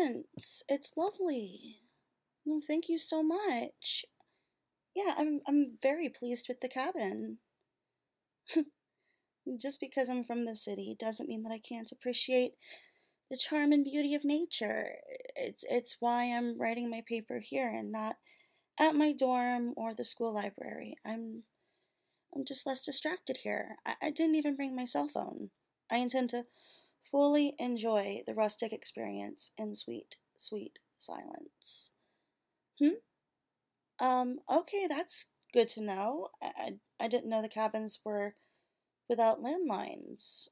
It's lovely. No, thank you so much. Yeah, I'm very pleased with the cabin. Just because I'm from the city doesn't mean that I can't appreciate the charm and beauty of nature. It's why I'm writing my paper here and not at my dorm or the school library. I'm just less distracted here. I didn't even bring my cell phone. I intend to fully enjoy the rustic experience in sweet, sweet silence. Hmm? Okay, that's good to know. I didn't know the cabins were without landlines.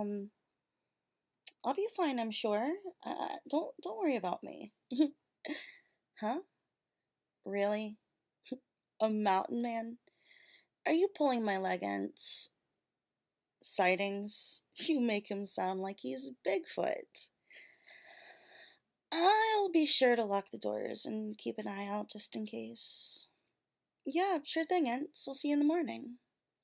I'll be fine, I'm sure. Don't worry about me. Huh? Really? A mountain man? Are you pulling my leg ends? Sightings? You make him sound like he's Bigfoot. I'll be sure to lock the doors and keep an eye out just in case. Yeah, sure thing, Ents. I'll see you in the morning.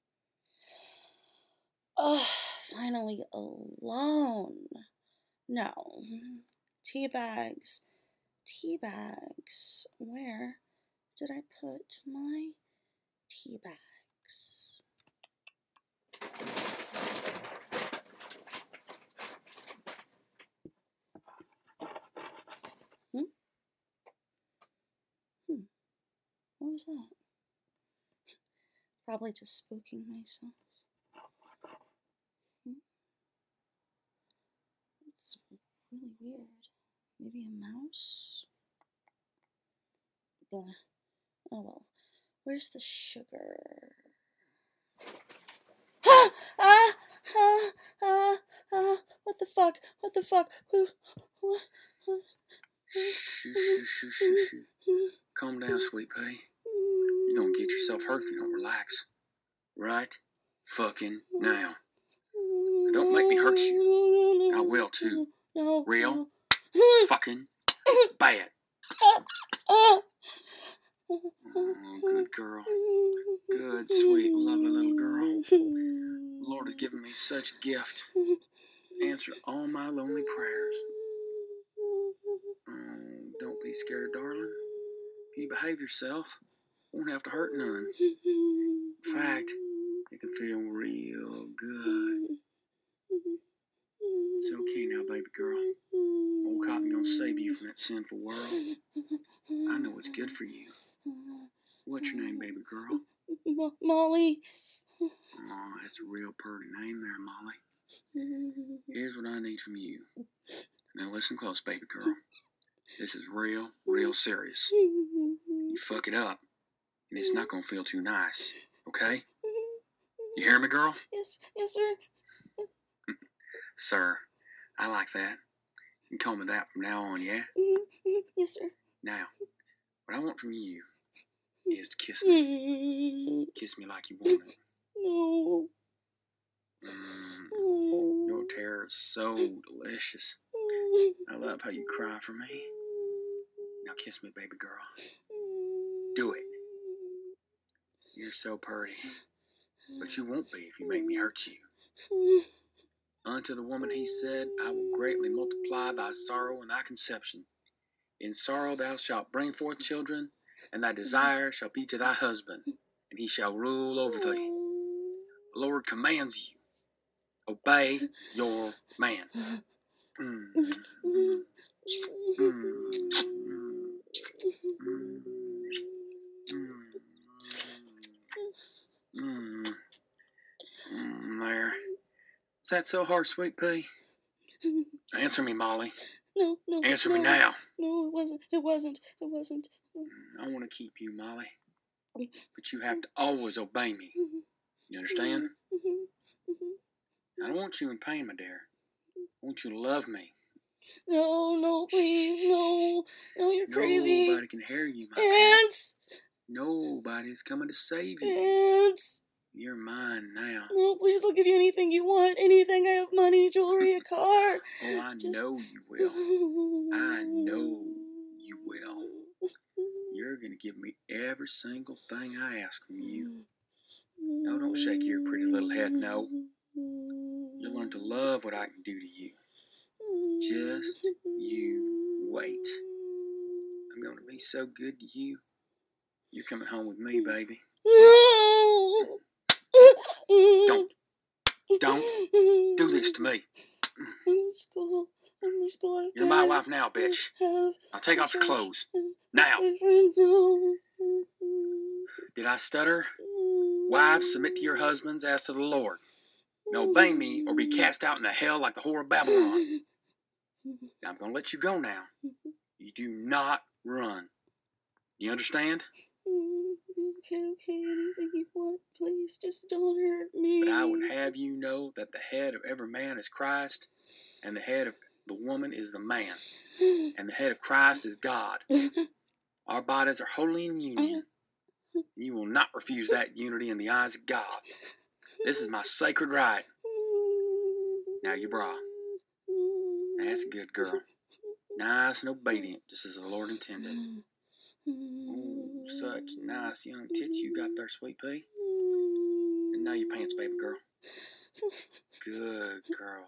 Oh, finally alone. No. Tea bags. Tea bags. Where did I put my tea bags? Hmm? What was that? Probably just spooking myself. It's really weird. Maybe a mouse? Blah. Oh well. Where's the sugar? Ah! Ah! Ah! Ah! Ah! What the fuck? What the fuck? What? Shh, shh, shh, shh, shh. Calm down, sweet pea. You're gonna get yourself hurt if you don't relax. Right fucking now. Don't make me hurt you. I will too. Real fucking bad. Oh, good girl. Good, sweet, lovely little girl. The Lord has given me such a gift. Answered all my lonely prayers. Oh, don't be scared, darling. If you behave yourself, won't have to hurt none. In fact, it can feel real good. It's okay now, baby girl. Old Cotton gonna save you from that sinful world. I know it's good for you. What's your name, baby girl? Molly. Oh, that's a real pretty name there, Molly. Here's what I need from you. Now listen close, baby girl. This is real serious. You fuck it up, and it's not gonna feel too nice, okay? You hear me, girl? Yes, sir. Sir, I like that. You can call me that from now on, yeah? Yes, sir. Now, what I want from you is to kiss me. Kiss me like you want it. No. Your terror is so delicious. I love how you cry for me. Now kiss me, baby girl. Do it. You're so pretty. But you won't be if you make me hurt you. Unto the woman he said, I will greatly multiply thy sorrow and thy conception. In sorrow thou shalt bring forth children, and thy desire shall be to thy husband, and he shall rule over thee. The Lord commands you, obey your man. There. Is that so hard, sweet pea? Answer me, Molly. No. Answer me now. No, it wasn't. I want to keep you, Molly. But you have to always obey me. You understand? I don't want you in pain, my dear. I want you to love me. No, please, no. No, you're crazy. Nobody can hear you, my Ants! pet. Nobody's coming to save you. Ants! You're mine now. No, please, I'll give you anything you want. Anything. I have money, jewelry, a car. Oh, I know you will. I know you will. You're going to give me every single thing I ask from you. No, don't shake your pretty little head, no. You'll learn to love what I can do to you. Just you wait. wait. I'm going to be so good to you. You're coming home with me, baby. No. Don't do this to me. I'm in school. You're my wife now, bitch. Now take off your clothes. Now. No. Did I stutter? Wives, submit to your husbands as to the Lord. And obey me or be cast out into hell like the whore of Babylon. Now, I'm going to let you go now. You do not run. You understand? Okay, anything you want, please, just don't hurt me. But I would have you know that the head of every man is Christ, and the head of the woman is the man, and the head of Christ is God. Our bodies are holy in union. You will not refuse that unity in the eyes of God. This is my sacred right. Now your bra. That's a good girl. Nice and obedient, just as the Lord intended. Oh, such nice young tits you got there, sweet pea. And now your pants, baby girl. Good girl.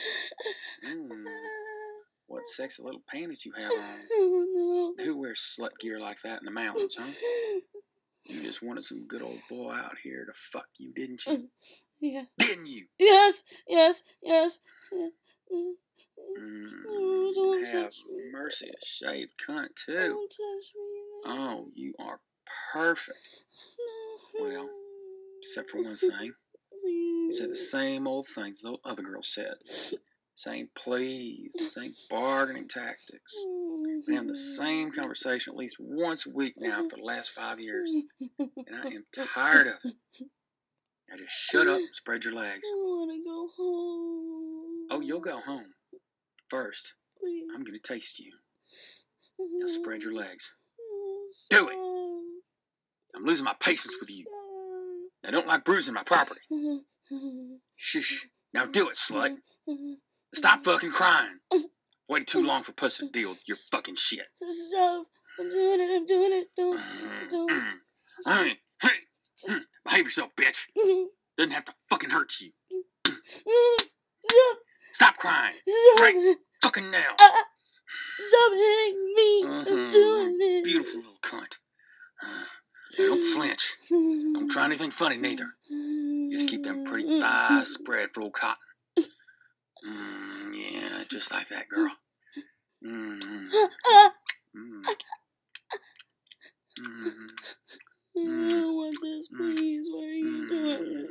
What sexy little panties you have on. Oh, no. Who wears slut gear like that in the mountains, huh? You just wanted some good old boy out here to fuck you, didn't you? Yeah. Didn't you? Yes. Don't Have touch me. mercy, a shaved cunt, too. Don't touch me. Oh, you are perfect. No. Well, except for one thing. You said the same old things the other girls said. Same pleas, the same bargaining tactics. We have the same conversation at least once a week now for the last 5 years. And I am tired of it. Now just shut up and spread your legs. I want to go home. Oh, you'll go home. First, Please. I'm going to taste you. Now spread your legs. Stop. Do it. I'm losing my patience with you. I don't like bruising my property. Shush. Now do it, slut. Stop fucking crying. Waited too long for pussy to deal with your fucking shit. Stop. I'm doing it. Don't. Behave yourself, bitch. Doesn't have to fucking hurt you. Stop. Stop crying. Right fucking now. Stop hitting me. I'm doing it. Beautiful little cunt. Now don't flinch. Don't try anything funny neither. Just keep them pretty thighs spread for old cotton. Yeah, just like that, girl. I don't want this, please. Why are you doing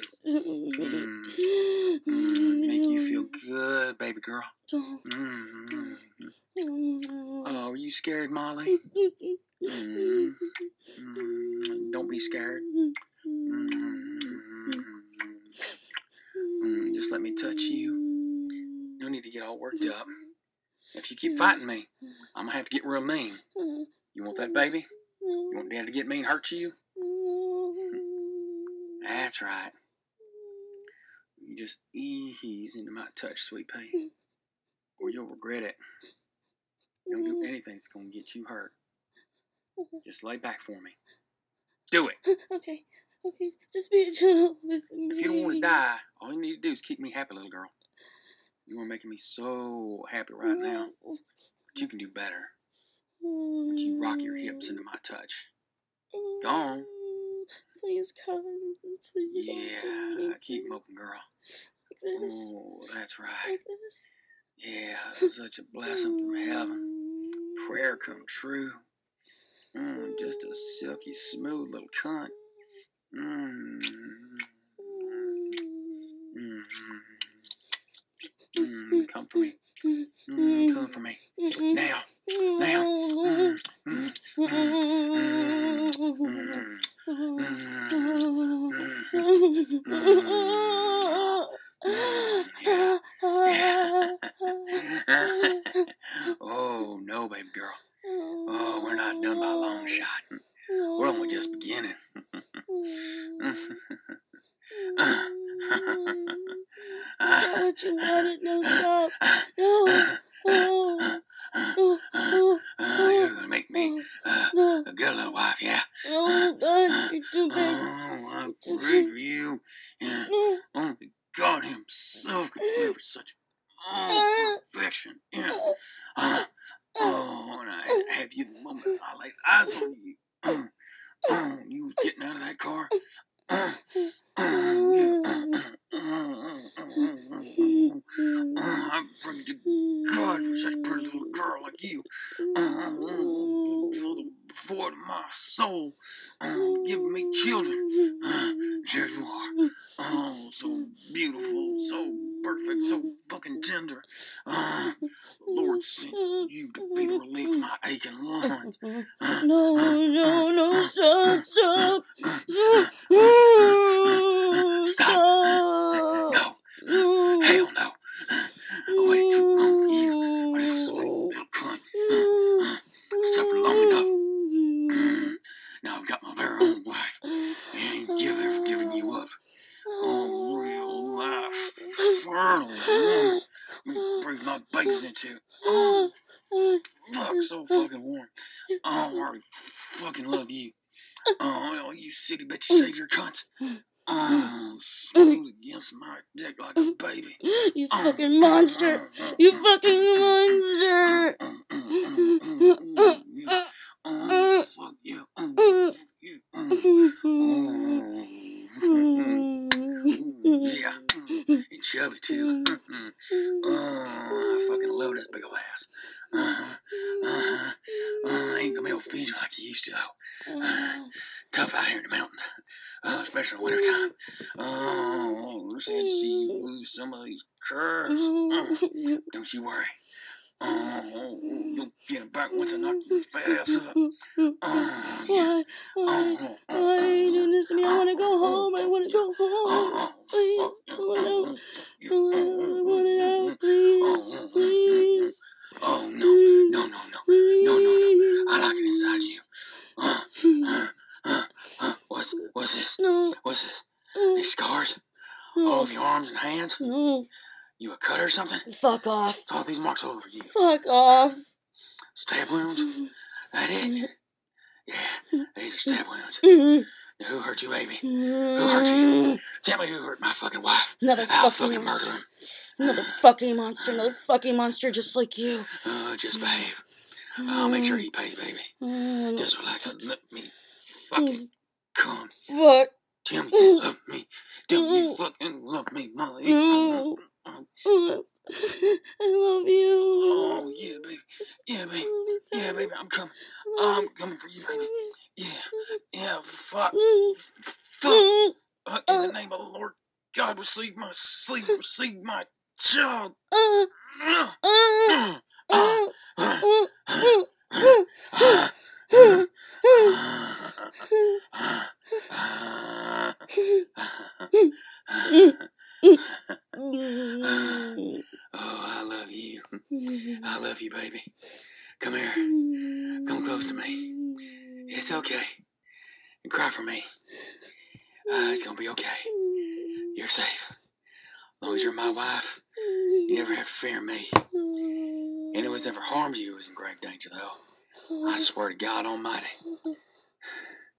this? Make you feel good, baby girl. Don't. Oh, are you scared, Molly? Don't be scared. Just let me touch you. No need to get all worked up. If you keep fighting me, I'm gonna have to get real mean. You want that, baby? You want Dad to get mean, hurt you? That's right. You just ease into my touch, sweet pea, or you'll regret it. Don't do anything that's gonna get you hurt. Just lay back for me. Do it. Okay. Just be gentle with me. If you don't want to die, all you need to do is keep me happy, little girl. You are making me so happy right now. But you can do better. Once you rock your hips into my touch. Go on. Please come. Please. Yeah, keep moping, girl. Like this. Oh, that's right. Like this. Yeah, that's such a blessing from heaven. Prayer come true. Just a silky smooth little cunt. Come for me. Come for me. Now. Oh, no, baby girl. Oh, we're not done by a long shot. We're only just beginning. Don't you want it? No, stop. No. You're gonna make me a good little wife, yeah? No, God, you're too big. Oh, I'm great for you. Yeah. Only God himself could deliver such perfection. Yeah. Oh, laid eyes on you. You was getting out of that car. I pray to God for such a pretty little girl like you. For the void of my soul, give me children. Here you are. Oh, so beautiful, so perfect, so fucking tender. Lord sent you to be the relief to my aching lungs. No, stop. Stop. No. Hell no. I waited too long for you. I just sleep, little cunt. I've suffered long enough. Now I've got my very own wife. And ever giving you up. Oh, real life, fertile woman. Let me breathe my babies into. Oh, fuck, so fucking warm. Oh, I already fucking love you. Oh, you city bitch savior cunts. Oh, smooth against my dick like a baby. You fucking monster. You fucking monster. Oh, fuck you. Yeah. And chubby too. Oh, I fucking love this big ol' ass. I ain't gonna be able to feed you like you used to though. Tough out here in the mountains. Especially in the wintertime. Oh, said she lose some of these curves. Don't you worry. You'll get it back once I knock your fat ass up. Yeah. Why are you doing this to me? I want to go home. I want to go home. Please. I want it out. Please. Oh, no. I like it inside you. What's this? No. What's this? These scars? All over your arms and hands? No. You a cut or something? Fuck off. It's all these marks all over you. Fuck off. Stab wounds? That it? Yeah, these are stab wounds. Now, who hurt you, baby? Who hurt you? Tell me who hurt my fucking wife. I'll fucking murder him. Another fucking monster just like you. Just behave. I'll make sure he pays, baby. Just relax and let me fucking come. Fuck. Tell me you love me. Tell me you fucking love me, Molly. I love you. Oh, yeah, baby. Yeah, baby, I'm coming. I'm coming for you, baby. Yeah, fuck. In the name of the Lord God, receive my child. Oh, I love you. I love you, baby. Come here. Come close to me. It's okay. And cry for me. It's gonna be okay. You're safe. As long as you're my wife, you never have to fear me. Anyone who's ever harmed you is in grave danger, though. I swear to God Almighty.